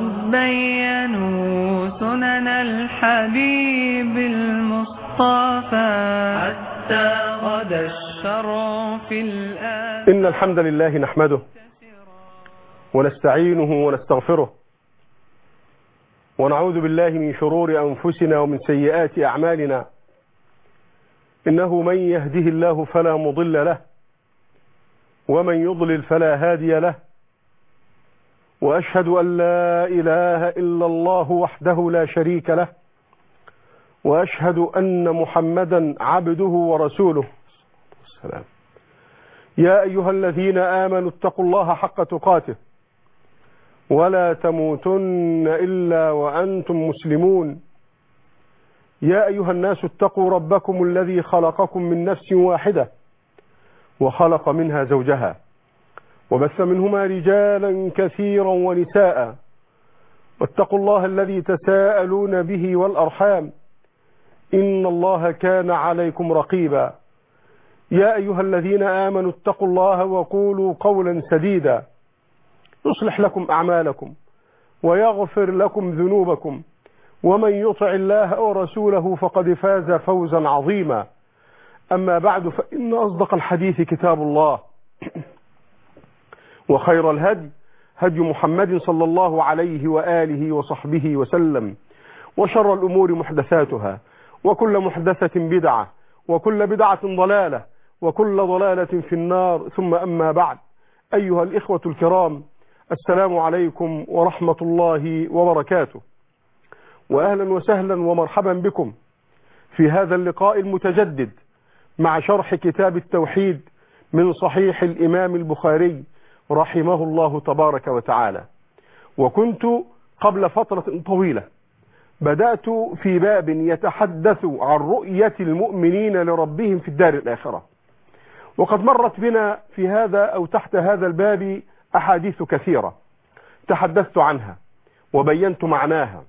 بينوا سنن الحبيب المصطفى حتى غدا الشر في الآن. إن الحمد لله نحمده ونستعينه ونستغفره ونعوذ بالله من شرور أنفسنا ومن سيئات أعمالنا. إنه من يهده الله فلا مضل له ومن يضلل فلا هادي له، وأشهد أن لا إله إلا الله وحده لا شريك له، وأشهد أن محمدا عبده ورسوله. السلام. يا أيها الذين آمنوا اتقوا الله حق تقاته ولا تموتن إلا وأنتم مسلمون. يا أيها الناس اتقوا ربكم الذي خلقكم من نفس واحدة وخلق منها زوجها وبث منهما رجالا كثيرا ونساء، واتقوا الله الذي تساءلون به والأرحام إن الله كان عليكم رقيبا. يا أيها الذين آمنوا اتقوا الله وقولوا قولا سديدا يصلح لكم أعمالكم ويغفر لكم ذنوبكم، ومن يطع الله ورسوله فقد فاز فوزا عظيما. أما بعد، فإن أصدق الحديث كتاب الله، وخير الهدي هدي محمد صلى الله عليه وآله وصحبه وسلم، وشر الأمور محدثاتها، وكل محدثة بدعة، وكل بدعة ضلالة، وكل ضلالة في النار. ثم أما بعد، أيها الإخوة الكرام، السلام عليكم ورحمة الله وبركاته، وأهلا وسهلا ومرحبا بكم في هذا اللقاء المتجدد مع شرح كتاب التوحيد من صحيح الإمام البخاري رحمه الله تبارك وتعالى. وكنت قبل فترة طويلة بدأت في باب يتحدث عن رؤية المؤمنين لربهم في الدار الآخرة، وقد مرت بنا في هذا أو تحت هذا الباب أحاديث كثيرة تحدثت عنها وبينت معناها،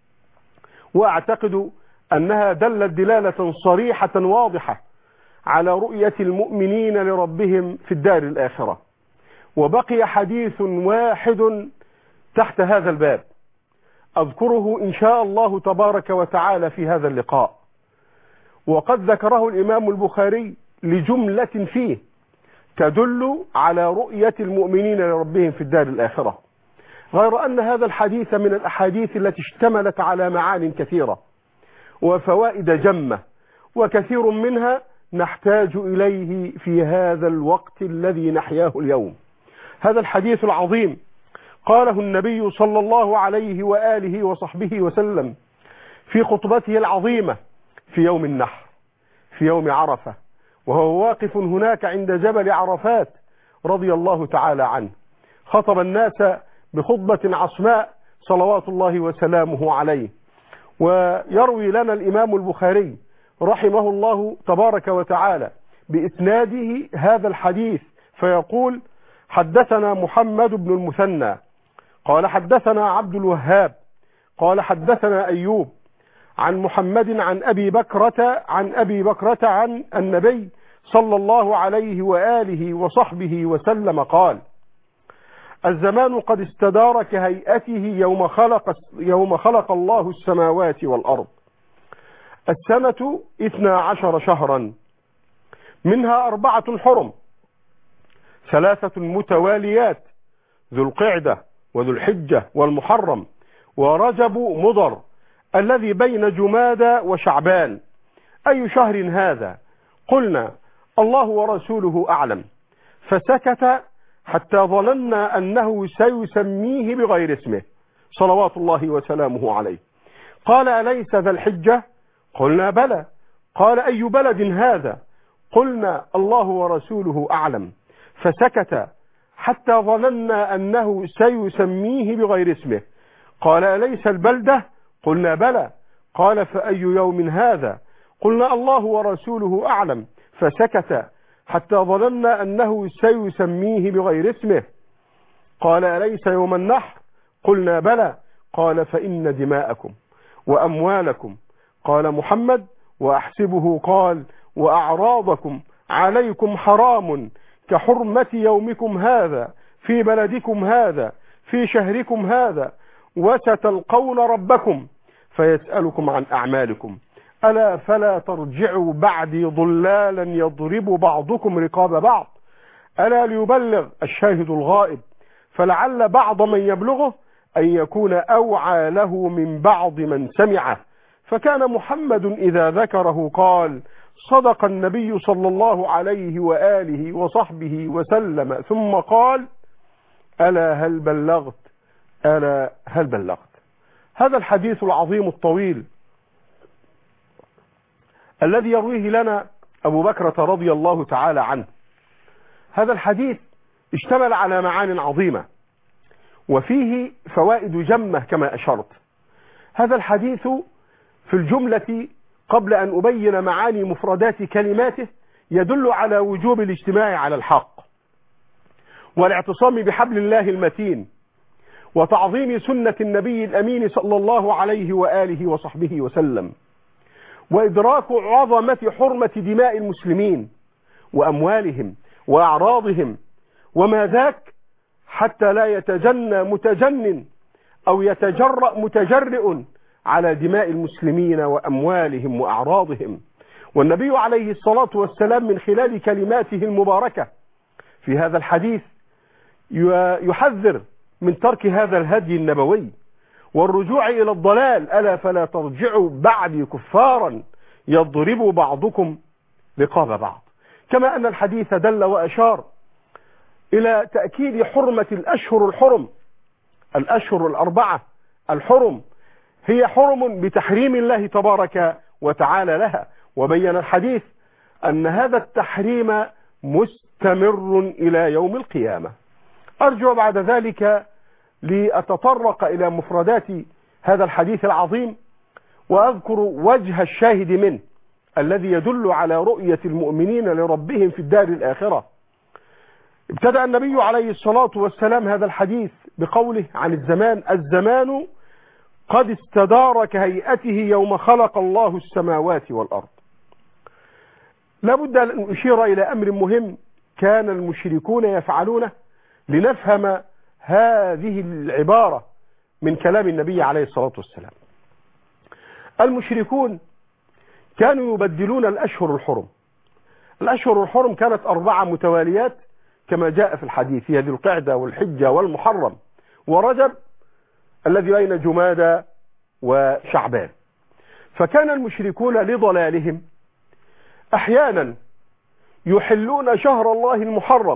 وأعتقد أنها دلت دلالة صريحة واضحة على رؤية المؤمنين لربهم في الدار الآخرة. وبقي حديث واحد تحت هذا الباب أذكره إن شاء الله تبارك وتعالى في هذا اللقاء، وقد ذكره الإمام البخاري لجملة فيه تدل على رؤية المؤمنين لربهم في الدار الآخرة، غير أن هذا الحديث من الأحاديث التي اشتملت على معان كثيرة وفوائد جمة، وكثير منها نحتاج إليه في هذا الوقت الذي نحياه اليوم. هذا الحديث العظيم قاله النبي صلى الله عليه وآله وصحبه وسلم في خطبته العظيمة في يوم النحر، في يوم عرفة، وهو واقف هناك عند جبل عرفات رضي الله تعالى عنه. خطب الناس بخطبة عصماء صلوات الله وسلامه عليه. ويروي لنا الإمام البخاري رحمه الله تبارك وتعالى بإسناده هذا الحديث فيقول: حدثنا محمد بن المثنى قال حدثنا عبد الوهاب قال حدثنا أيوب عن محمد عن أبي بكرة عن النبي صلى الله عليه وآله وصحبه وسلم قال: الزمان قد استدار كهيئته يوم خلق الله السماوات والأرض. السنة 12 شهرا، منها 4 حرم، 3 متواليات: ذو القعدة وذو الحجة والمحرم ورجب مضر الذي بين جمادى وشعبان. أي شهر هذا؟ قلنا: الله ورسوله أعلم. فسكت حتى ظننا أنه سيسميه بغير اسمه صلوات الله وسلامه عليه. قال: أليس ذا الحجة؟ قلنا: بلى. قال: أي بلد هذا؟ قلنا: الله ورسوله أعلم. فسكت حتى ظننا أنه سيسميه بغير اسمه. قال: أليس البلدة؟ قلنا: بلى. قال: فأي يوم هذا؟ قلنا: الله ورسوله أعلم. فسكت حتى ظننا أنه سيسميه بغير اسمه. قال: أليس يوم النحر؟ قلنا: بلى. قال: فإن دماءكم وأموالكم، قال محمد وأحسبه قال: وأعراضكم عليكم حرام كحرمة يومكم هذا في بلدكم هذا في شهركم هذا. وستلقون ربكم فيسألكم عن أعمالكم ألا فلا ترجعوا بعدي ضلالا يضرب بعضكم رقاب بعض ألا ليبلغ الشاهد الغائب فلعل بعض من يبلغه أن يكون أوعى له من بعض من سمعه فكان محمد إذا ذكره قال صدق النبي صلى الله عليه وآله وصحبه وسلم ثم قال ألا هل بلغت ألا هل بلغت. هذا الحديث العظيم الطويل الذي يرويه لنا أبو بكرة رضي الله تعالى عنه، هذا الحديث اشتمل على معان عظيمة وفيه فوائد جمة كما أشرت. هذا الحديث في الجملة قبل أن أبين معاني مفردات كلماته يدل على وجوب الاجتماع على الحق والاعتصام بحبل الله المتين وتعظيم سنة النبي الأمين صلى الله عليه وآله وصحبه وسلم وإدراك عظمة حرمة دماء المسلمين وأموالهم وأعراضهم وما ذاك حتى لا يتجنى متجنن أو يتجرأ متجرئ على دماء المسلمين وأموالهم وأعراضهم. والنبي عليه الصلاة والسلام من خلال كلماته المباركة في هذا الحديث يحذر من ترك هذا الهدي النبوي والرجوع إلى الضلال ألا فلا ترجعوا بعدي كفارا يضرب بعضكم رقاب بعض. كما أن الحديث دل وأشار إلى تأكيد حرمة الأشهر الحرم، الأشهر الأربعة الحرم هي حرم بتحريم الله تبارك وتعالى لها، وبين الحديث أن هذا التحريم مستمر إلى يوم القيامة. أرجو بعد ذلك لأتطرق إلى مفردات هذا الحديث العظيم وأذكر وجه الشاهد منه الذي يدل على رؤية المؤمنين لربهم في الدار الآخرة. ابتدأ النبي عليه الصلاة والسلام هذا الحديث بقوله عن الزمان قد استدار كهيئته يوم خلق الله السماوات والأرض. لابد أن أشير إلى أمر مهم كان المشركون يفعلونه لنفهم هذه العبارة من كلام النبي عليه الصلاة والسلام. المشركون كانوا يبدلون الأشهر الحرم. الأشهر الحرم كانت 4 متواليات كما جاء في الحديث، هي ذي القعدة والحجة والمحرم ورجب الذي بين جمادى وشعبان. فكان المشركون لضلالهم أحيانا يحلون شهر الله المحرم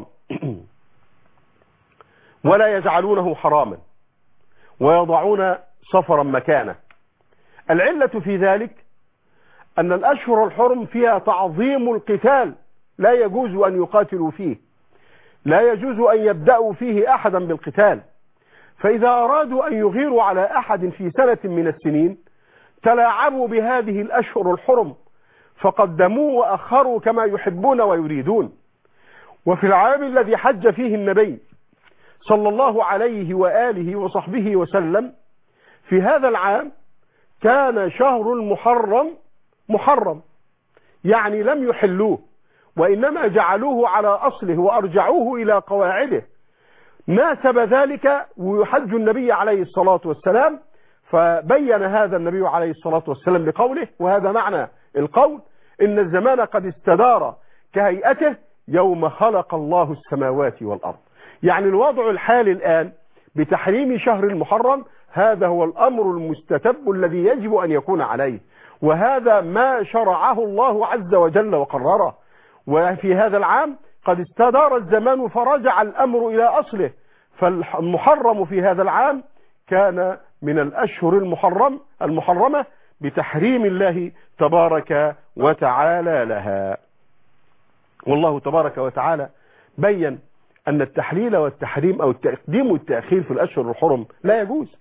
ولا يجعلونه حراما ويضعون صفرا مكانه. العلة في ذلك أن الأشهر الحرم فيها تعظيم القتال، لا يجوز أن يقاتلوا فيه، لا يجوز أن يبدأوا فيه أحدا بالقتال، فإذا أرادوا أن يغيروا على أحد في سنة من السنين تلاعبوا بهذه الأشهر الحرم فقدموه وأخروا كما يحبون ويريدون. وفي العام الذي حج فيه النبي صلى الله عليه وآله وصحبه وسلم في هذا العام كان شهر المحرم محرم، يعني لم يحلوه وإنما جعلوه على أصله وأرجعوه إلى قواعده. ناسب ذلك ويحج النبي عليه الصلاة والسلام فبين هذا النبي عليه الصلاة والسلام بقوله، وهذا معنى القول، إن الزمان قد استدار كهيئته يوم خلق الله السماوات والأرض. يعني الوضع الحالي الآن بتحريم شهر المحرم هذا هو الأمر المستتب الذي يجب أن يكون عليه، وهذا ما شرعه الله عز وجل وقرره. وفي هذا العام قد استدار الزمان فرجع الأمر إلى أصله، فالمحرم في هذا العام كان من الأشهر المحرمة بتحريم الله تبارك وتعالى لها. والله تبارك وتعالى بين أن التحليل والتحريم أو التقديم والتأخير في الأشهر الحرم لا يجوز،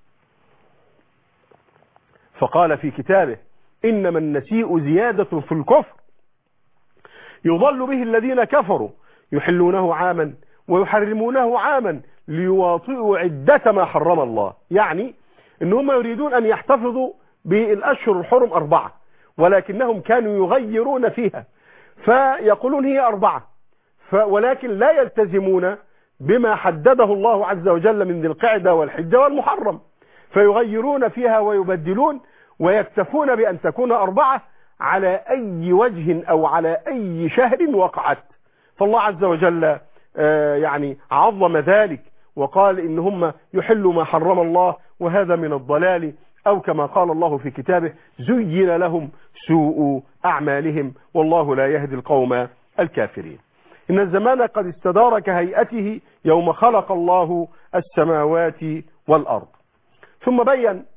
فقال في كتابه إنما النسيء زيادة في الكفر يضل به الذين كفروا يحلونه عاما ويحرمونه عاما ليواطئوا عدة ما حرم الله. يعني إنهم يريدون أن يحتفظوا بالأشهر الحرم 4 ولكنهم كانوا يغيرون فيها فيقولون هي 4، ولكن لا يلتزمون بما حدده الله عز وجل من ذي القعدة والحجة والمحرم. فيغيرون فيها ويبدلون ويكتفون بأن تكون 4 على أي وجه أو على أي شهر وقعت. فالله عز وجل يعني عظم ذلك وقال إن هم يحلوا ما حرم الله وهذا من الضلال، أو كما قال الله في كتابه زين لهم سوء أعمالهم والله لا يهدي القوم الكافرين. إن الزمان قد استدار كهيئته يوم خلق الله السماوات والأرض. ثم بين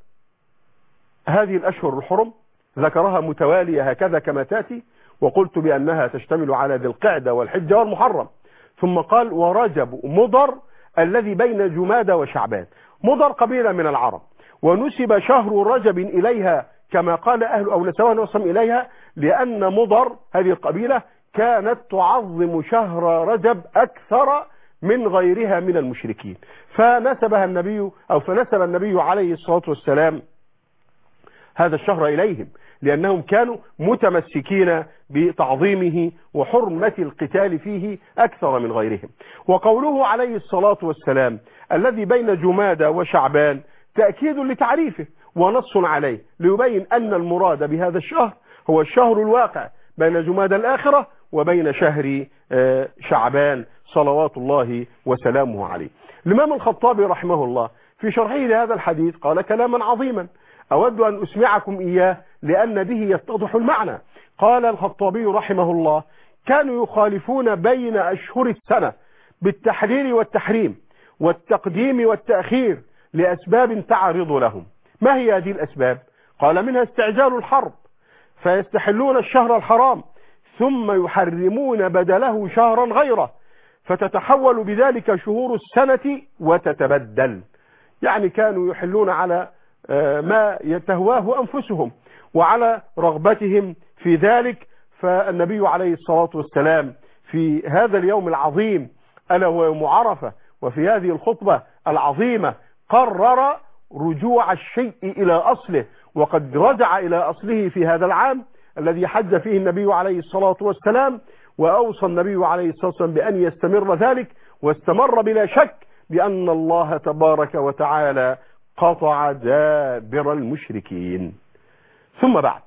هذه الأشهر الحرم، ذكرها متوالية هكذا كما تأتي، وقلت بأنها تشتمل على ذي القعدة والحجة والمحرم. ثم قال ورجب مضر الذي بين جمادى وشعبان. مضر قبيلة من العرب، ونسب شهر رجب إليها كما قال أهل أو نسبه نصم إليها، لأن مضر هذه القبيلة كانت تعظم شهر رجب أكثر من غيرها من المشركين، فنسب النبي عليه الصلاة والسلام هذا الشهر إليهم، لأنهم كانوا متمسكين بتعظيمه وحرمة القتال فيه أكثر من غيرهم. وقوله عليه الصلاة والسلام الذي بين جمادى وشعبان تأكيد لتعريفه ونص عليه، ليبين أن المراد بهذا الشهر هو الشهر الواقع بين جمادى الآخرة وبين شهر شعبان صلوات الله وسلامه عليه. الإمام الخطابي رحمه الله في شرحه لهذا الحديث قال كلاما عظيما أود أن أسمعكم إياه لأن به يتضح المعنى. قال الخطابي رحمه الله كانوا يخالفون بين أشهر السنة بالتحليل والتحريم والتقديم والتأخير لأسباب تعرض لهم. ما هي هذه الأسباب؟ قال منها استعجال الحرب فيستحلون الشهر الحرام ثم يحرمون بدله شهرا غيره فتتحول بذلك شهور السنة وتتبدل. يعني كانوا يحلون على ما يتهواه أنفسهم وعلى رغبتهم في ذلك. فالنبي عليه الصلاة والسلام في هذا اليوم العظيم ألا هو يوم عرفة، وفي هذه الخطبة العظيمة قرر رجوع الشيء إلى أصله، وقد رجع إلى أصله في هذا العام الذي حج فيه النبي عليه الصلاة والسلام، وأوصى النبي عليه الصلاة والسلام بأن يستمر ذلك، واستمر بلا شك بأن الله تبارك وتعالى قطع دابر المشركين. ثم بعد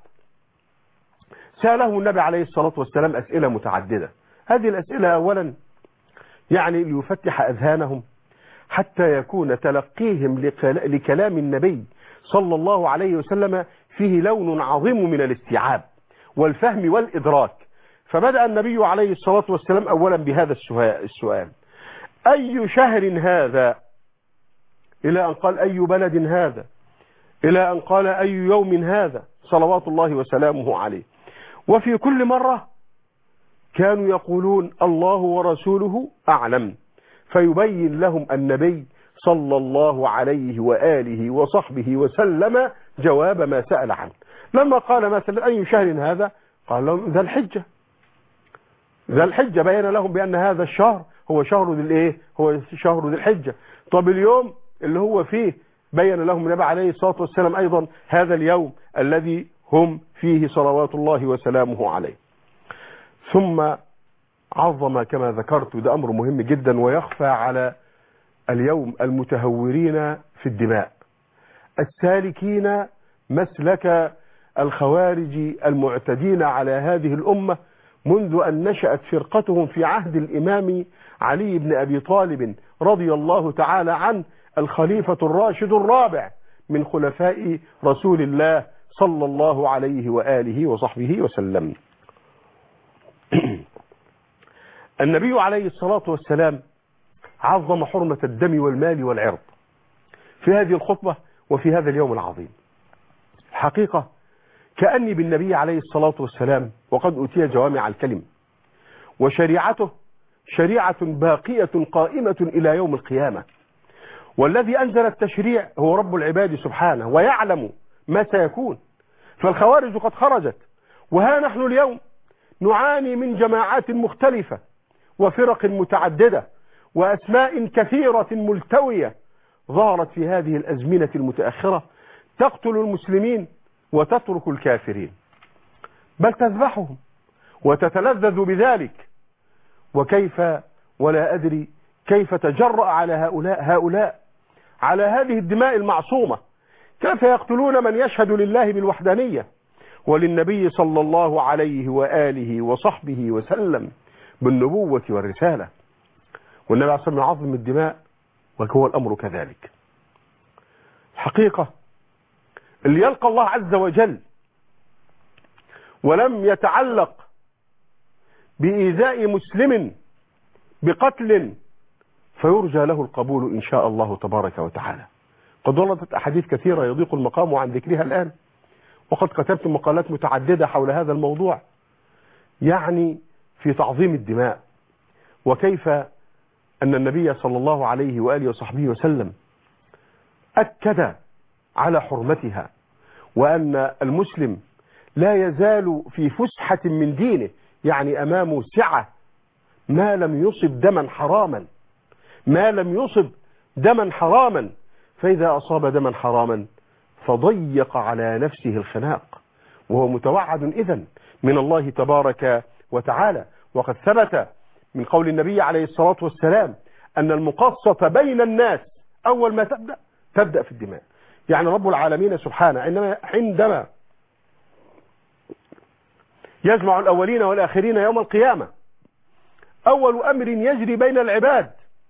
سأله النبي عليه الصلاة والسلام أسئلة متعددة. هذه الأسئلة أولا يعني ليفتح أذهانهم حتى يكون تلقيهم لكلام النبي صلى الله عليه وسلم فيه لون عظيم من الاستيعاب والفهم والإدراك. فبدأ النبي عليه الصلاة والسلام أولا بهذا السؤال: أي شهر هذا؟ إلى أن قال أي بلد هذا؟ إلى أن قال أي يوم هذا؟ صلوات الله وسلامه عليه. وفي كل مرة كانوا يقولون الله ورسوله أعلم، فيبين لهم النبي صلى الله عليه وآله وصحبه وسلم جواب ما سأل عنه. لما قال مثلا أي شهر هذا؟ قال لهم ذا الحجة. ذا الحجة بين لهم بأن هذا الشهر هو شهر هو شهر ذي الحجة. طب اليوم اللي هو فيه بين لهم النبي عليه الصلاة والسلام أيضا هذا اليوم الذي هم فيه صلوات الله وسلامه عليه. ثم عظم كما ذكرت، ده أمر مهم جدا ويخفى على اليوم المتهورين في الدماء السالكين مسلك الخوارج المعتدين على هذه الأمة منذ أن نشأت فرقتهم في عهد الإمام علي بن أبي طالب رضي الله تعالى عنه، الخليفة الراشد الرابع من خلفاء رسول الله صلى الله عليه وآله وصحبه وسلم. النبي عليه الصلاة والسلام عظم حرمة الدم والمال والعرض في هذه الخطبة وفي هذا اليوم العظيم. الحقيقة كأني بالنبي عليه الصلاة والسلام وقد أتي جوامع الكلم، وشريعته شريعة باقية قائمة إلى يوم القيامة، والذي أنزل التشريع هو رب العباد سبحانه ويعلم ما سيكون. فالخوارج قد خرجت، وها نحن اليوم نعاني من جماعات مختلفة وفرق متعددة وأسماء كثيرة ملتوية ظهرت في هذه الأزمنة المتأخرة تقتل المسلمين وتترك الكافرين، بل تذبحهم وتتلذذ بذلك. وكيف ولا أدري كيف تجرأ على هؤلاء على هذه الدماء المعصومة كيف يقتلون من يشهد لله بالوحدانية وللنبي صلى الله عليه وآله وصحبه وسلم بالنبوة والرسالة، والنبي عليه الصلاة والسلام يعظم الدماء وهو الأمر كذلك. الحقيقة اللي يلقى الله عز وجل ولم يتعلق بإيذاء مسلم بقتل فيرجى له القبول إن شاء الله تبارك وتعالى. قد وردت أحاديث كثيرة يضيق المقام عن ذكرها الآن، وقد كتبت مقالات متعددة حول هذا الموضوع، يعني في تعظيم الدماء، وكيف أن النبي صلى الله عليه وآله وصحبه وسلم أكد على حرمتها، وأن المسلم لا يزال في فسحة من دينه، يعني أمامه سعة ما لم يصب دما حراما، ما لم يصب دما حراما، فإذا أصاب دما حراما فضيق على نفسه الخناق، وهو متوعد إذن من الله تبارك وتعالى. وقد ثبت من قول النبي عليه الصلاة والسلام أن المقصة بين الناس أول ما تبدأ في الدماء. يعني رب العالمين سبحانه عندما يجمع الأولين والآخرين يوم القيامة، أول أمر يجري بين العباد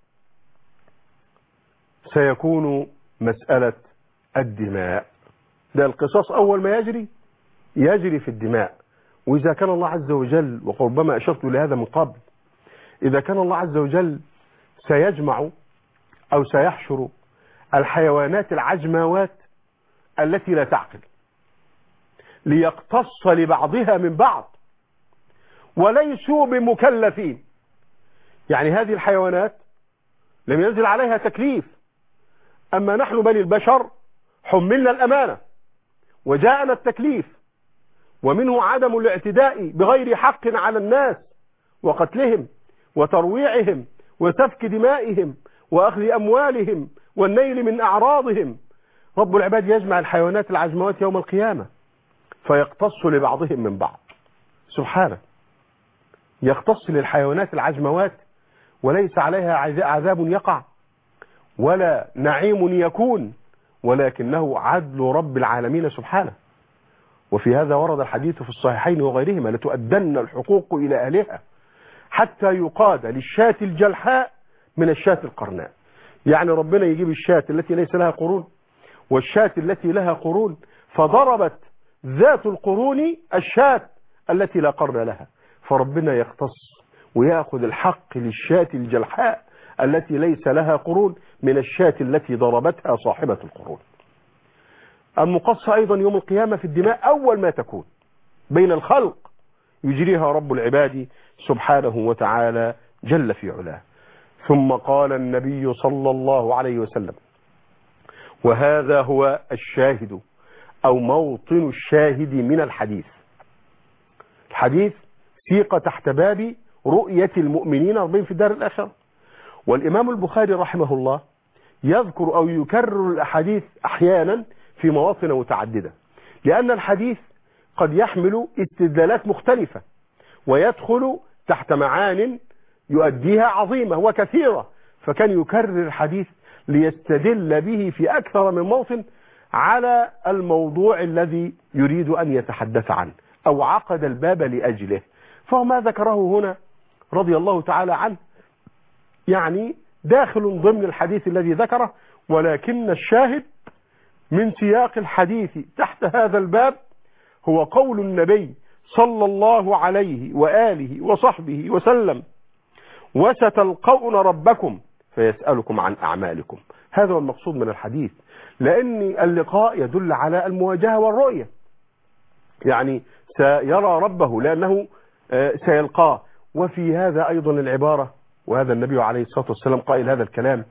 سيكون مسألة الدماء. ده القصاص أول ما يجري في الدماء. وإذا كان الله عز وجل، وربما أشرت لهذا من قبل، إذا كان الله عز وجل سيجمع أو سيحشر الحيوانات العجماوات التي لا تعقل ليقتص لبعضها من بعض وليسوا بمكلفين، يعني هذه الحيوانات لم ينزل عليها تكليف، أما نحن بني البشر حملنا الأمانة وجاءنا التكليف، ومنه عدم الاعتداء بغير حق على الناس وقتلهم وترويعهم وسفك دمائهم وأخذ أموالهم والنيل من أعراضهم. رب العباد يجمع الحيوانات العجموات يوم القيامة فيقتص لبعضهم من بعض، سبحانه، يقتص للحيوانات العجموات وليس عليها عذاب يقع ولا نعيم يكون، ولكنه عدل رب العالمين سبحانه. وفي هذا ورد الحديث في الصحيحين وغيرهما: لتؤدن الحقوق إلى أهلها حتى يقاد للشاة الجلحاء من الشاة القرناء. يعني ربنا يجيب الشاة التي ليس لها قرون والشاة التي لها قرون، فضربت ذات القرون الشاة التي لا قرن لها، فربنا يختص ويأخذ الحق للشاة الجلحاء التي ليس لها قرون من الشاة التي ضربتها صاحبة القرون. المقصة أيضا يوم القيامة في الدماء أول ما تكون بين الخلق يجريها رب العباد سبحانه وتعالى جل في علاه. ثم قال النبي صلى الله عليه وسلم: وهذا هو الشاهد أو موطن الشاهد من الحديث. الحديث سيق تحت باب رؤية المؤمنين ربهم في الدار الآخرة. والإمام البخاري رحمه الله يذكر أو يكرر الأحاديث أحيانا في مواطن متعددة، لأن الحديث قد يحمل استدلالات مختلفة ويدخل تحت معان يؤديها عظيمة وكثيرة، فكان يكرر الحديث ليستدل به في أكثر من موطن على الموضوع الذي يريد أن يتحدث عنه أو عقد الباب لأجله. فما ذكره هنا رضي الله تعالى عنه يعني داخل ضمن الحديث الذي ذكره، ولكن الشاهد من سياق الحديث تحت هذا الباب هو قول النبي صلى الله عليه وآله وصحبه وسلم: وستلقون ربكم فيسألكم عن أعمالكم. هذا هو المقصود من الحديث، لأن اللقاء يدل على المواجهة والرؤية، يعني سيرى ربه لأنه سيلقاه. وفي هذا أيضا العبارة، وهذا النبي عليه الصلاة والسلام قائل هذا الكلام،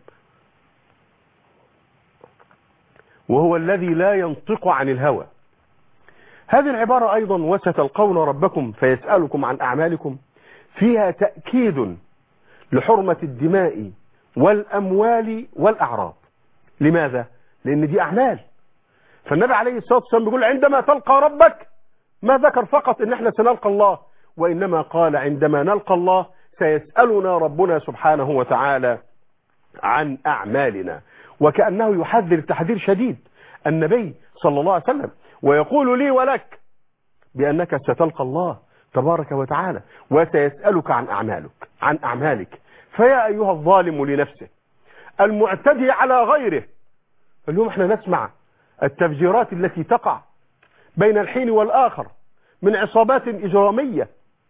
وهو الذي لا ينطق عن الهوى. هذه العبارة أيضا: وستلقون ربكم فيسألكم عن أعمالكم، فيها تأكيد لحرمة الدماء والأموال والأعراض. لماذا؟ لأن دي أعمال. فالنبي عليه الصلاة والسلام بيقول عندما تلقى ربك، ما ذكر فقط إن احنا سنلقى الله، وإنما قال عندما نلقى الله سيسألنا ربنا سبحانه وتعالى عن أعمالنا، وكأنه يحذر تحذير شديد النبي صلى الله عليه وسلم، ويقول لي ولك بأنك ستلقى الله تبارك وتعالى وسيسألك عن أعمالك. فيا أيها الظالم لنفسه المعتدي على غيره، اليوم احنا نسمع التفجيرات التي تقع بين الحين والآخر من عصابات إجرامية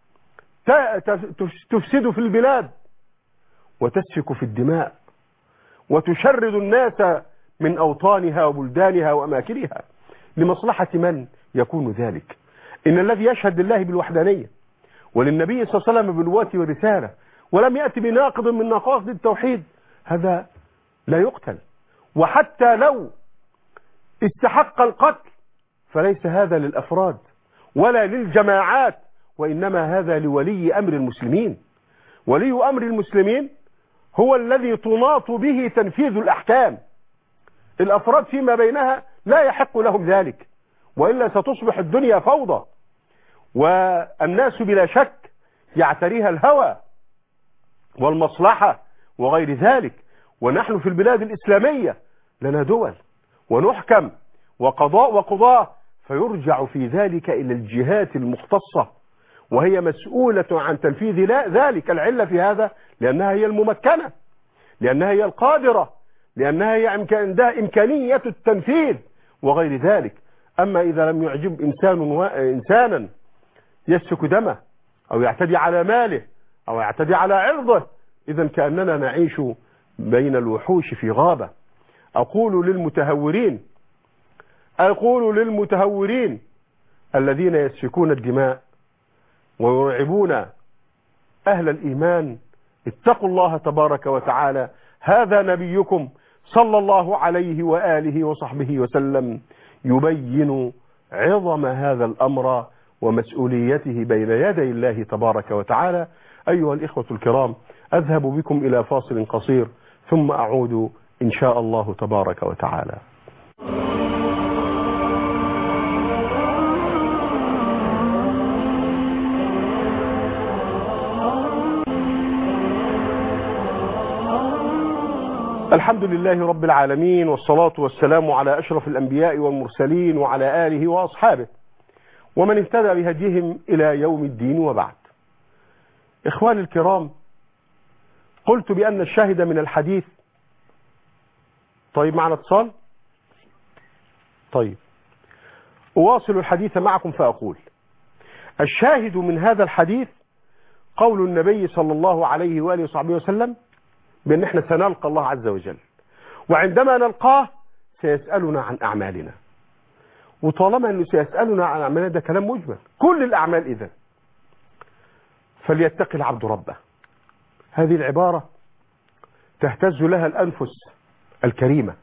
تفسد في البلاد وتسفك في الدماء وتشرد الناس من أوطانها وبلدانها وأماكنها. لمصلحة من يكون ذلك؟ إن الذي يشهد لله بالوحدانية وللنبي صلى الله عليه وسلم بالنبوة والرسالة ولم يأتي بناقض من نقاض التوحيد هذا لا يقتل، وحتى لو استحق القتل فليس هذا للأفراد ولا للجماعات، وإنما هذا لولي أمر المسلمين. ولي أمر المسلمين هو الذي تناط به تنفيذ الأحكام. الأفراد فيما بينها لا يحق لهم ذلك، وإلا ستصبح الدنيا فوضى، والناس بلا شك يعتريها الهوى والمصلحة وغير ذلك. ونحن في البلاد الإسلامية لنا دول ونحكم وقضاء وقضاة، فيرجع في ذلك إلى الجهات المختصة وهي مسؤولة عن تنفيذ ذلك. العلة في هذا لأنها هي الممكنة، لأنها هي القادرة، لأنها هي عندها إمكانية التنفيذ وغير ذلك. أما إذا لم يعجب إنسانا يسفك دمه أو يعتدي على ماله أو يعتدي على عرضه، إذا كأننا نعيش بين الوحوش في غابة. أقول للمتهورين الذين يسفكون الدماء ويرعبون أهل الإيمان اتقوا الله تبارك وتعالى. هذا نبيكم صلى الله عليه وآله وصحبه وسلم يبين عظم هذا الأمر ومسؤوليته بين يدي الله تبارك وتعالى. أيها الإخوة الكرام، أذهب بكم إلى فاصل قصير ثم أعود إن شاء الله تبارك وتعالى. الحمد لله رب العالمين، والصلاة والسلام على أشرف الأنبياء والمرسلين وعلى آله وأصحابه ومن اهتدى بهديهم إلى يوم الدين، وبعد. إخواني الكرام، قلت بأن الشاهد من الحديث. طيب معنا اتصال؟ طيب أواصل الحديث معكم فأقول الشاهد من هذا الحديث قول النبي صلى الله عليه وآله وصحبه وسلم بأن احنا سنلقى الله عز وجل، وعندما نلقاه سيسألنا عن أعمالنا. وطالما أنه سيسألنا عن أعمالنا ده كلام مجمل، كل الأعمال إذن فليتقي العبد ربه. هذه العبارة تهتز لها الأنفس الكريمة،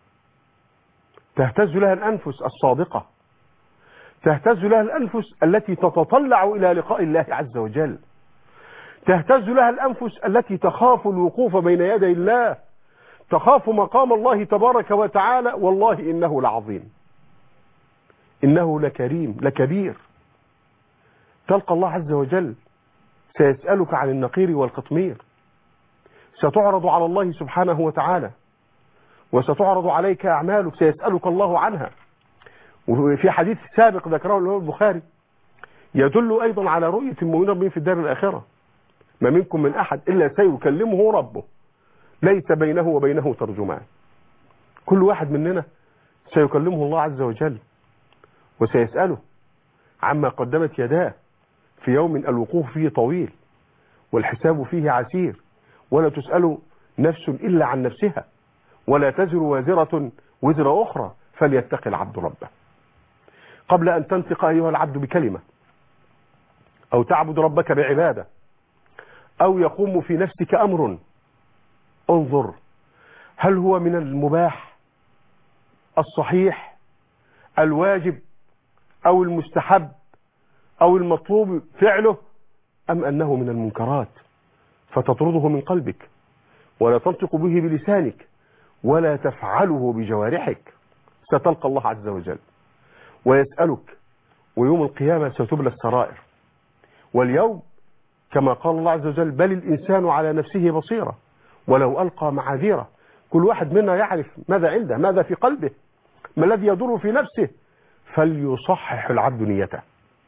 تهتز لها الأنفس الصادقة، تهتز لها الأنفس التي تتطلع إلى لقاء الله عز وجل، تهتز لها الأنفس التي تخاف الوقوف بين يدي الله، تخاف مقام الله تبارك وتعالى. والله إنه لعظيم، إنه لكريم لكبير. تلقى الله عز وجل سيسألك عن النقير والقطمير، ستعرض على الله سبحانه وتعالى وستعرض عليك أعمالك سيسألك الله عنها. وفي حديث سابق ذكره الإمام البخاري يدل أيضا على رؤية المؤمنين في الدار الآخرة: ما منكم من أحد إلا سيكلمه ربه ليس بينه وبينه ترجمان. كل واحد مننا سيكلمه الله عز وجل وسيسأله عما قدمت يداه في يوم الوقوف فيه طويل والحساب فيه عسير، ولا تسأل نفس إلا عن نفسها ولا تزر وازرة وزر أخرى، فليتقي العبد ربه. قبل أن تنطق أيها العبد بكلمة أو تعبد ربك بعبادة أو يقوم في نفسك أمر، انظر هل هو من المباح الصحيح الواجب أو المستحب أو المطلوب فعله، أم أنه من المنكرات فتطرده من قلبك ولا تنطق به بلسانك ولا تفعله بجوارحك. ستلقى الله عز وجل ويسألك، ويوم القيامة ستبلى السرائر. واليوم كما قال الله عز وجل: بل الإنسان على نفسه بصيرة ولو ألقى معاذيره. كل واحد منا يعرف ماذا عنده، ماذا في قلبه، ما الذي يدور في نفسه؟ فليصحح العبد نيته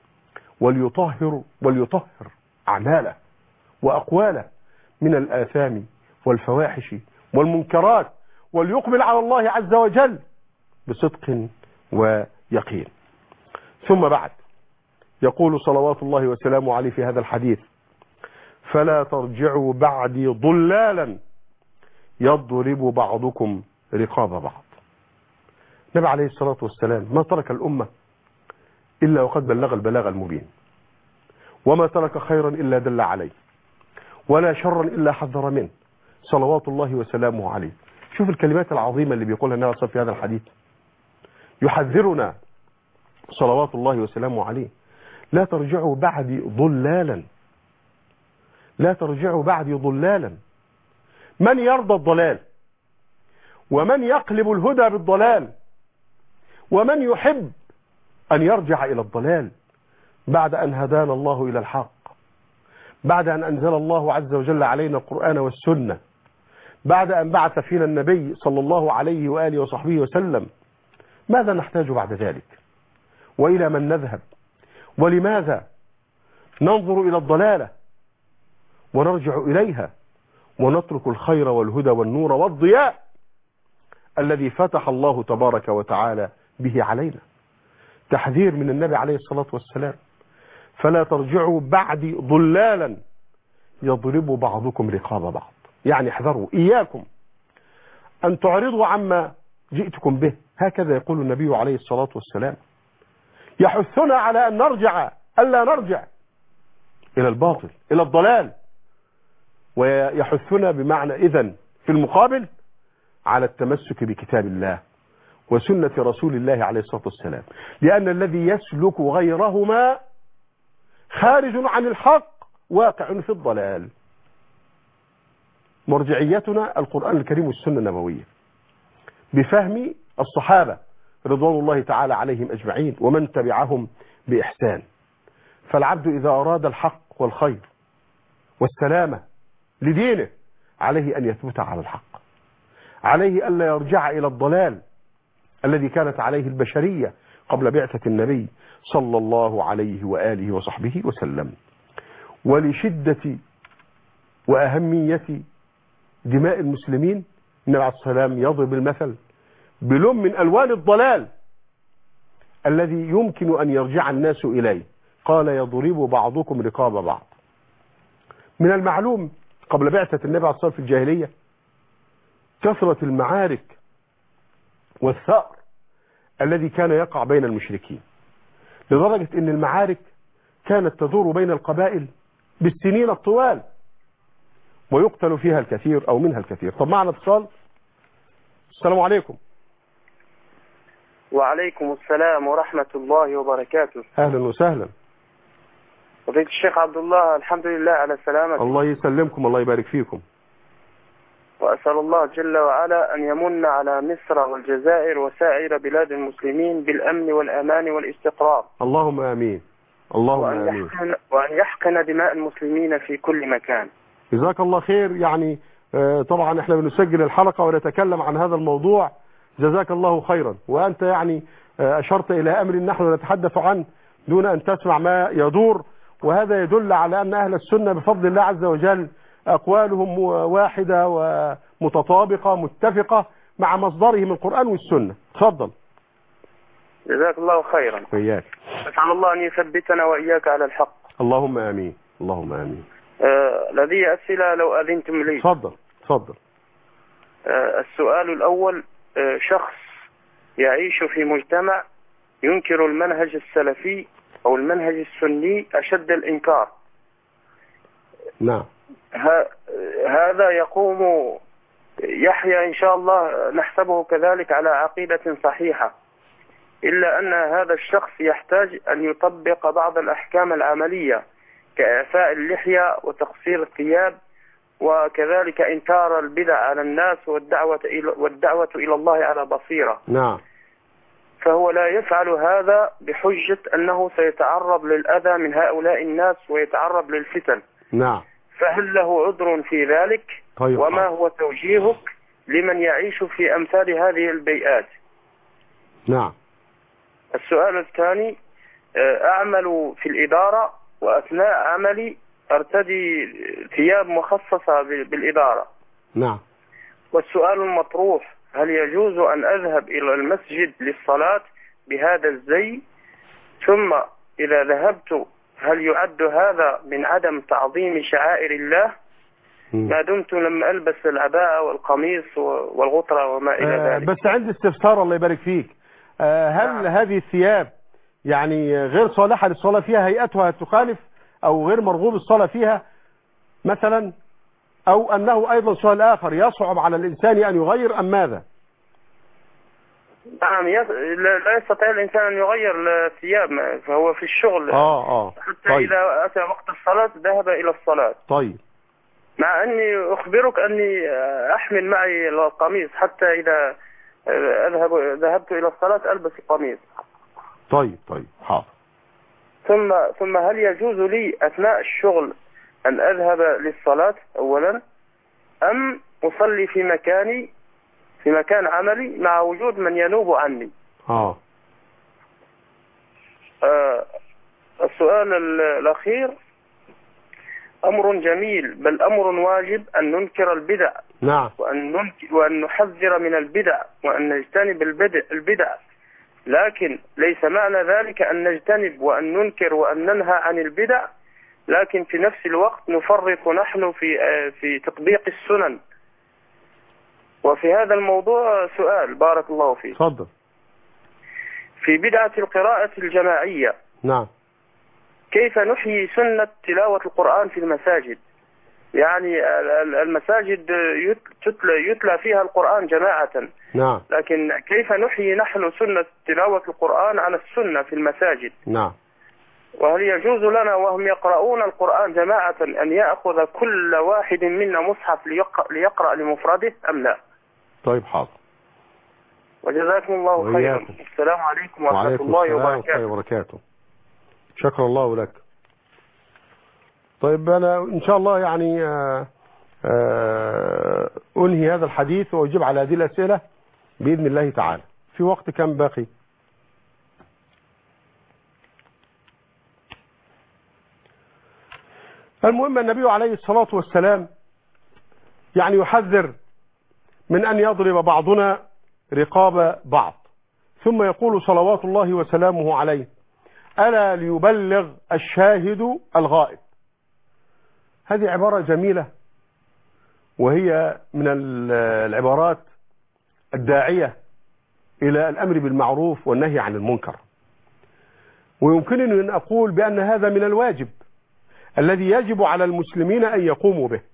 وليطهر أعماله وأقواله من الآثام والفواحش والمنكرات، وليقبل على الله عز وجل بصدق ويقين. ثم بعد يقول صلوات الله وسلامه عليه في هذا الحديث: فلا ترجعوا بعدي ضلالا يضرب بعضكم رقاب بعض. النبي عليه الصلاة والسلام ما ترك الأمة إلا وقد بلغ البلاغ المبين، وما ترك خيرا إلا دل عليه، ولا شرا إلا حذر منه، صلوات الله وسلامه عليه. شوف الكلمات العظيمة اللي بيقولها النبي صلى الله عليه وسلم في هذا الحديث، يحذرنا صلوات الله وسلامه عليه: لا ترجعوا بعدي ضلالا، لا ترجعوا بعدي ضلالا. من يرضى الضلال؟ ومن يقلب الهدى بالضلال؟ ومن يحب أن يرجع إلى الضلال بعد أن هدانا الله إلى الحق، بعد أن أنزل الله عز وجل علينا القرآن والسنة، بعد أن بعث فينا النبي صلى الله عليه وآله وصحبه وسلم؟ ماذا نحتاج بعد ذلك؟ وإلى من نذهب؟ ولماذا ننظر إلى الضلالة ونرجع إليها ونترك الخير والهدى والنور والضياء الذي فتح الله تبارك وتعالى به علينا؟ تحذير من النبي عليه الصلاة والسلام: فلا ترجعوا بعدي ضلالا يضرب بعضكم رقاب بعض. يعني احذروا، إياكم أن تعرضوا عما جئتكم به. هكذا يقول النبي عليه الصلاة والسلام، يحثنا على أن نرجع، ألا نرجع إلى الباطل، إلى الضلال، ويحثنا بمعنى إذن في المقابل على التمسك بكتاب الله وسنة رسول الله عليه الصلاة والسلام، لأن الذي يسلك غيرهما خارج عن الحق واقع في الضلال. مرجعيتنا القرآن الكريم والسنة النبوية بفهم الصحابة رضوان الله تعالى عليهم أجمعين ومن تبعهم بإحسان. فالعبد إذا أراد الحق والخير والسلامة لدينه عليه أن يثبت على الحق، عليه ألا يرجع إلى الضلال الذي كانت عليه البشرية قبل بعثة النبي صلى الله عليه وآله وصحبه وسلم. ولشدة وأهمية دماء المسلمين النبي عليه الصلاة والسلام يضرب المثل بلون من ألوان الضلال الذي يمكن أن يرجع الناس إليه. قال: يضرب بعضكم رقاب بعض. من المعلوم قبل بعثة النبي عليه الصلاة والسلام في الجاهلية كثرة المعارك والثأر الذي كان يقع بين المشركين، لدرجة أن المعارك كانت تدور بين القبائل بالسنين الطوال ويقتل فيها الكثير أو منها الكثير. طب معنا اتصال. السلام عليكم. وعليكم السلام ورحمة الله وبركاته. أهلا وسهلا. فضيلة الشيخ عبد الله، الحمد لله على السلامة. الله يسلمكم، الله يبارك فيكم. وأسأل الله جل وعلا أن يمن على مصر والجزائر وسائر بلاد المسلمين بالأمن والأمان والاستقرار. اللهم آمين. اللهم آمين. وأن يحقن دماء المسلمين في كل مكان. جزاك الله خير. يعني طبعا احنا بنسجل الحلقة ونتكلم عن هذا الموضوع، جزاك الله خيرا. وأنت يعني أشرت إلى أمر نحن نتحدث عنه دون أن تسمع ما يدور، وهذا يدل على أن أهل السنة بفضل الله عز وجل أقوالهم واحدة ومتطابقة متفقة مع مصدرهم القرآن والسنة. تفضل. جزاك الله خيرا. وإياك. أسأل الله أن يثبتنا وإياك على الحق. اللهم آمين. اللهم آمين. لدي أسئلة لو أذنتم لي. تفضل. تفضل. السؤال الأول: شخص يعيش في مجتمع ينكر المنهج السلفي أو المنهج السني أشد الإنكار. نعم. هذا يقوم يحيى إن شاء الله نحسبه كذلك على عقيدة صحيحة، إلا أن هذا الشخص يحتاج أن يطبق بعض الأحكام العملية كإعفاء اللحية وتقصير الثياب، وكذلك إنكار البدع على الناس والدعوة إلى الله على بصيرة. نعم. فهو لا يفعل هذا بحجة أنه سيتعرض للأذى من هؤلاء الناس ويتعرض للفتن. نعم. فهل له عذر في ذلك؟ طيب. وما هو توجيهك لمن يعيش في أمثال هذه البيئات؟ نعم. السؤال الثاني، أعمل في الإدارة وأثناء عملي أرتدي ثياب مخصصة بالإدارة. نعم. والسؤال المطروح، هل يجوز أن أذهب إلى المسجد للصلاة بهذا الزي؟ ثم إذا ذهبت هل يعد هذا من عدم تعظيم شعائر الله ما دمت لم ألبس العباءة والقميص والغطرة وما إلى ذلك؟ بس عندي استفسار الله يبارك فيك. هل هذه الثياب يعني غير صالحة للصلاة فيها، هيئتها تخالف أو غير مرغوب الصلاة فيها مثلا، أو أنه أيضا سؤال آخر يصعب على الإنسان أن يغير أم ماذا؟ نعم، لا يستطيع الإنسان أن يغير الثياب فهو في الشغل. حتى طيب. إذا أتى وقت الصلاة ذهب إلى الصلاة. طيب. مع أني أخبرك أني أحمل معي القميص حتى إذا ذهبت إلى الصلاة ألبس القميص. طيب حاضر. ثم هل يجوز لي أثناء الشغل أن أذهب للصلاة أولا، أم أصلي في مكان عملي مع وجود من ينوب عني؟ السؤال الأخير، أمر جميل بل أمر واجب أن ننكر البدع. نعم. وأن نحذر من البدع وأن نجتنب البدع، لكن ليس معنى ذلك أن نجتنب وأن ننكر وأن ننهى عن البدع، لكن في نفس الوقت نفرط نحن في تطبيق السنن. وفي هذا الموضوع سؤال بارك الله فيك. تفضل. في بدعة القراءة الجماعية، نعم، كيف نحيي سنة تلاوة القرآن في المساجد؟ يعني المساجد يتلى فيها القرآن جماعة، نعم، لكن كيف نحيي نحن سنة تلاوة القرآن على السنة في المساجد؟ نعم. وهل يجوز لنا وهم يقرؤون القرآن جماعة أن يأخذ كل واحد منا مصحف ليقرأ لمفرده أم لا؟ طيب حاضر. وجزاكم الله خيرا. السلام عليكم ورحمة الله وبركاته. شكر الله لك. طيب أنا إن شاء الله يعني أنهي هذا الحديث وأجيب على هذه الأسئلة بإذن الله تعالى. في وقت كم باقي؟ المهم النبي عليه الصلاة والسلام يعني يحذر من أن يضرب بعضنا رقاب بعض، ثم يقول صلوات الله وسلامه عليه: ألا ليبلغ الشاهد الغائب. هذه عبارة جميلة، وهي من العبارات الداعية إلى الأمر بالمعروف والنهي عن المنكر. ويمكنني أن أقول بأن هذا من الواجب الذي يجب على المسلمين أن يقوموا به.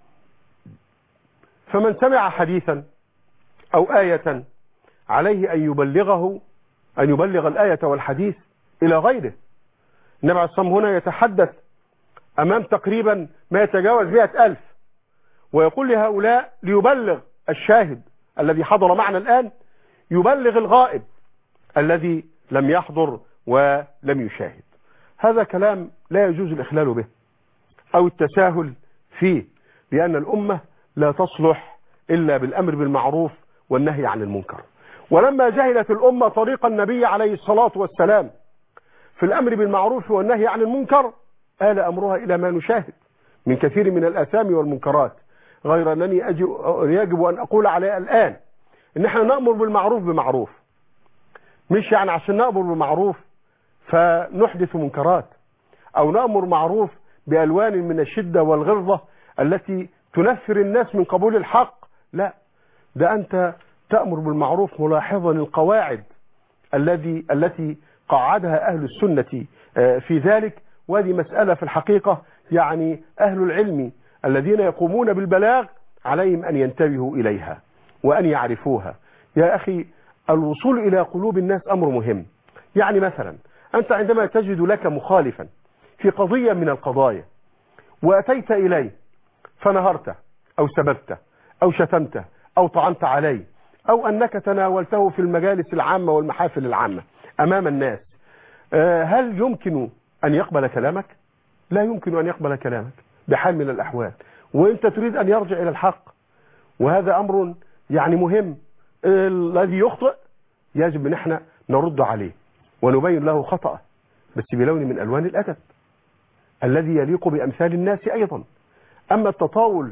فمن سمع حديثا أو آية عليه أن يبلغ الآية والحديث إلى غيره. النبي عليه الصلاة والسلام هنا يتحدث أمام تقريبا ما يتجاوز 100,000، ويقول لهؤلاء ليبلغ الشاهد الذي حضر معنا الآن يبلغ الغائب الذي لم يحضر ولم يشاهد. هذا كلام لا يجوز الإخلال به أو التساهل فيه، لأن الأمة لا تصلح إلا بالأمر بالمعروف والنهي عن المنكر. ولما جهلت الأمة طريق النبي عليه الصلاة والسلام في الأمر بالمعروف والنهي عن المنكر آل أمرها إلى ما نشاهد من كثير من الآثام والمنكرات. غير أنني يجب أن أقول عليه الآن إن احنا نأمر بالمعروف بمعروف، مش يعني عشان نأمر بالمعروف فنحدث منكرات، أو نأمر معروف بألوان من الشدة والغلظة التي تنفر الناس من قبول الحق. لا، ده أنت تأمر بالمعروف ملاحظا القواعد التي قاعدها أهل السنة في ذلك. وهذه مسألة في الحقيقة يعني أهل العلم الذين يقومون بالبلاغ عليهم أن ينتبهوا إليها وأن يعرفوها. يا أخي، الوصول إلى قلوب الناس أمر مهم. يعني مثلا أنت عندما تجد لك مخالفا في قضية من القضايا وأتيت إليه فنهرته أو سببته أو شتمته أو طعنت عليه، أو أنك تناولته في المجالس العامة والمحافل العامة أمام الناس، هل يمكن أن يقبل كلامك؟ لا يمكن أن يقبل كلامك بحال من الأحوال، وأنت تريد أن يرجع إلى الحق. وهذا أمر يعني مهم. الذي يخطئ يجب ان احنا نرد عليه ونبين له خطأه، بس بلون من الوان الادب الذي يليق بامثال الناس ايضا. اما التطاول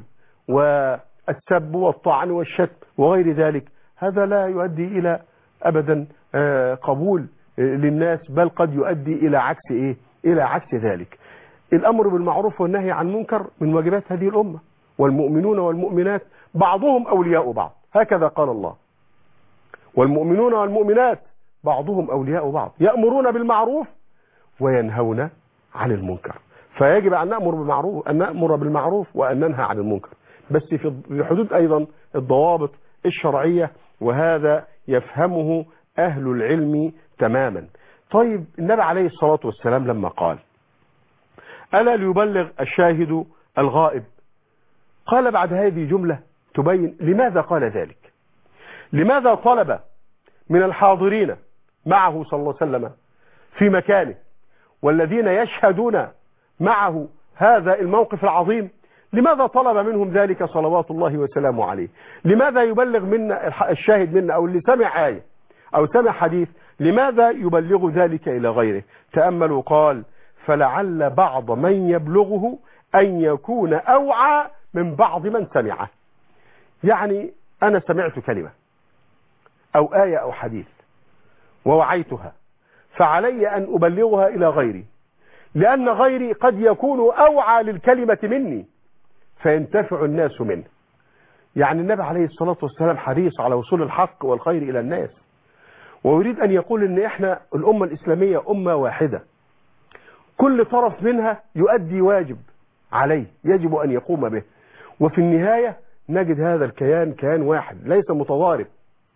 والسب والطعن والشتم وغير ذلك هذا لا يؤدي الى ابدا قبول للناس، بل قد يؤدي الى عكس ايه؟ الى عكس ذلك. الامر بالمعروف والنهي عن المنكر من واجبات هذه الامه، والمؤمنون والمؤمنات بعضهم اولياء بعض، هكذا قال الله. والمؤمنون والمؤمنات بعضهم اولياء بعض، يأمرون بالمعروف وينهون عن المنكر. فيجب ان نأمر بالمعروف وان ننهى عن المنكر، بس في حدود ايضا الضوابط الشرعيه، وهذا يفهمه اهل العلم تماما. طيب النبي عليه الصلاه والسلام لما قال ألا ليبلغ الشاهد الغائب، قال بعد هذه جملة تبين لماذا قال ذلك. لماذا طلب من الحاضرين معه صلى الله عليه وسلم في مكانه والذين يشهدون معه هذا الموقف العظيم، لماذا طلب منهم ذلك صلوات الله وسلامه عليه؟ لماذا يبلغ منا الشاهد منا أو اللي سمع آية أو سمع حديث، لماذا يبلغ ذلك إلى غيره؟ تأملوا، قال فلعل بعض من يبلغه أن يكون أوعى من بعض من سمعه. يعني أنا سمعت كلمة أو آية أو حديث ووعيتها، فعلي أن أبلغها إلى غيري، لأن غيري قد يكون أوعى للكلمة مني فينتفع الناس منه. يعني النبي عليه الصلاة والسلام حريص على وصول الحق والخير إلى الناس، ويريد أن يقول إن إحنا الأمة الإسلامية أمة واحدة، كل طرف منها يؤدي واجب عليه يجب أن يقوم به، وفي النهاية نجد هذا الكيان كيان واحد ليس متضارب،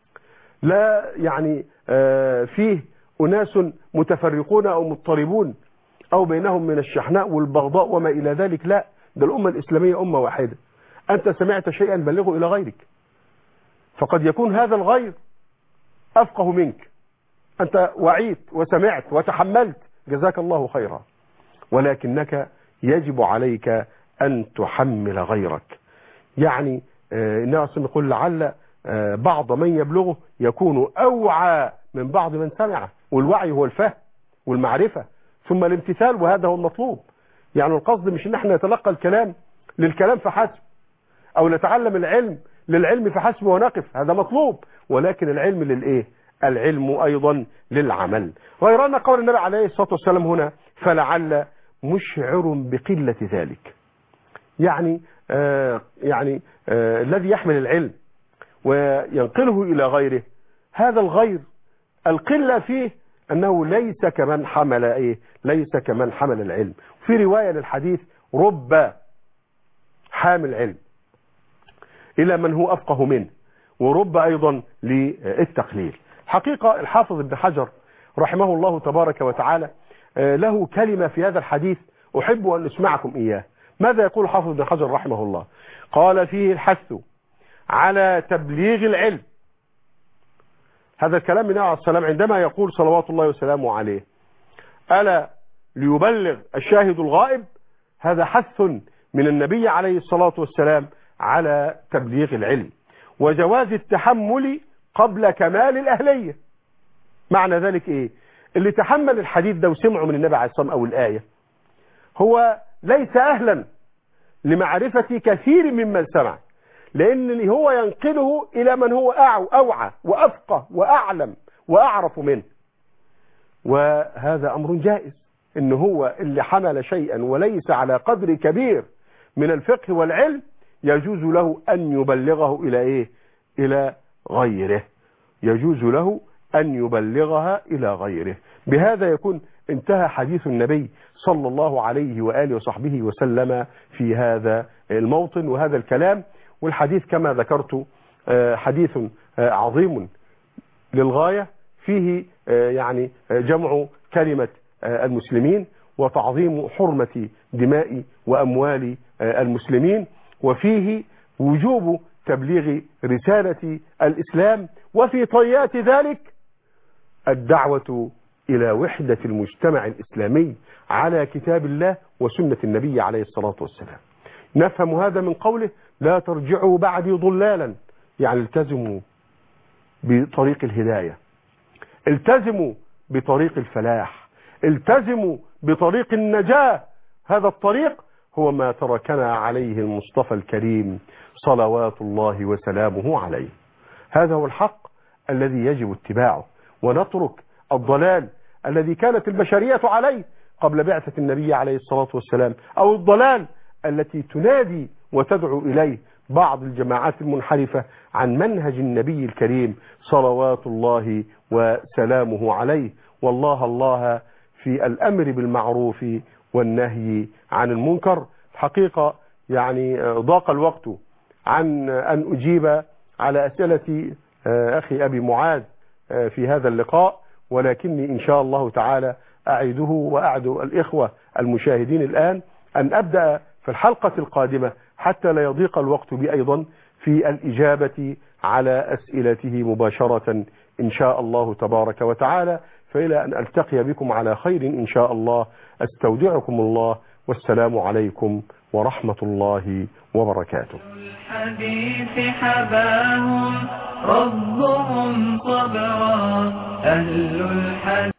لا يعني فيه أناس متفرقون أو مضطربون أو بينهم من الشحناء والبغضاء وما إلى ذلك، لا، ده الأمة الإسلامية أمة واحدة. أنت سمعت شيئا بلغه إلى غيرك، فقد يكون هذا الغير أفقه منك، أنت وعيت وسمعت وتحملت، جزاك الله خيرا، ولكنك يجب عليك أن تحمل غيرك. يعني الناس يقول لعل بعض من يبلغه يكون أوعى من بعض من سمعه، والوعي هو الفهم والمعرفة ثم الامتثال، وهذا هو المطلوب. يعني القصد مش ان احنا نتلقى الكلام للكلام فحسب، او نتعلم العلم للعلم فحسب ونقف، هذا مطلوب، ولكن العلم للايه؟ العلم ايضا للعمل. غير ان قول النبي عليه الصلاة والسلام هنا فلعل مشعر بقلة ذلك، يعني الذي يحمل العلم وينقله الى غيره، هذا الغير القلة فيه أنه ليس كمن حمل ليس كمن حمل العلم. في رواية للحديث رب حامل علم إلى من هو أفقه منه، ورب أيضا للتقليل. حقيقة الحافظ ابن حجر رحمه الله تبارك وتعالى له كلمة في هذا الحديث أحب أن أسمعكم إياه. ماذا يقول الحافظ ابن حجر رحمه الله؟ قال فيه الحث على تبليغ العلم. هذا الكلام من عليه السلام عندما يقول صلوات الله وسلامه عليه ألا ليبلغ الشاهد الغائب، هذا حث من النبي عليه الصلاة والسلام على تبليغ العلم وجواز التحمل قبل كمال الأهلية. معنى ذلك إيه؟ اللي تحمل الحديث ده وسمعه من النبي عليه الصلاة والسلام أو الآية هو ليس أهلا لمعرفة كثير ممن سمع، لأن هو ينقله إلى من هو أوعى وأفقه وأعلم وأعرف منه، وهذا أمر جائز. إن هو اللي حمل شيئا وليس على قدر كبير من الفقه والعلم يجوز له أن يبلغه إلى غيره، يجوز له أن يبلغها إلى غيره. بهذا يكون انتهى حديث النبي صلى الله عليه وآله وصحبه وسلم في هذا الموطن وهذا الكلام. والحديث كما ذكرت حديث عظيم للغاية، فيه يعني جمع كلمة المسلمين وتعظيم حرمة دماء وأموال المسلمين، وفيه وجوب تبليغ رسالة الإسلام، وفي طيات ذلك الدعوة إلى وحدة المجتمع الإسلامي على كتاب الله وسنة النبي عليه الصلاة والسلام. نفهم هذا من قوله لا ترجعوا بعدي ضلالا، يعني التزموا بطريق الهداية التزموا بطريق الفلاح، التزموا بطريق النجاة. هذا الطريق هو ما تركنا عليه المصطفى الكريم صلوات الله وسلامه عليه. هذا هو الحق الذي يجب اتباعه، ونترك الضلال الذي كانت البشرية عليه قبل بعثة النبي عليه الصلاة والسلام، أو الضلال التي تنادي وتدعو إليه بعض الجماعات المنحرفة عن منهج النبي الكريم صلوات الله وسلامه عليه. والله الله في الأمر بالمعروف والنهي عن المنكر. حقيقة يعني ضاق الوقت عن أن أجيب على أسئلة أخي أبي معاذ في هذا اللقاء، ولكني إن شاء الله تعالى أعده وأعد الإخوة المشاهدين الآن أن أبدأ في الحلقة القادمة حتى لا يضيق الوقت بي أيضا في الإجابة على أسئلته مباشرة إن شاء الله تبارك وتعالى. فإلى أن ألتقي بكم على خير إن شاء الله، أستودعكم الله، والسلام عليكم ورحمة الله وبركاته. الحديث حباهم ربهم صبرا أهل الحديث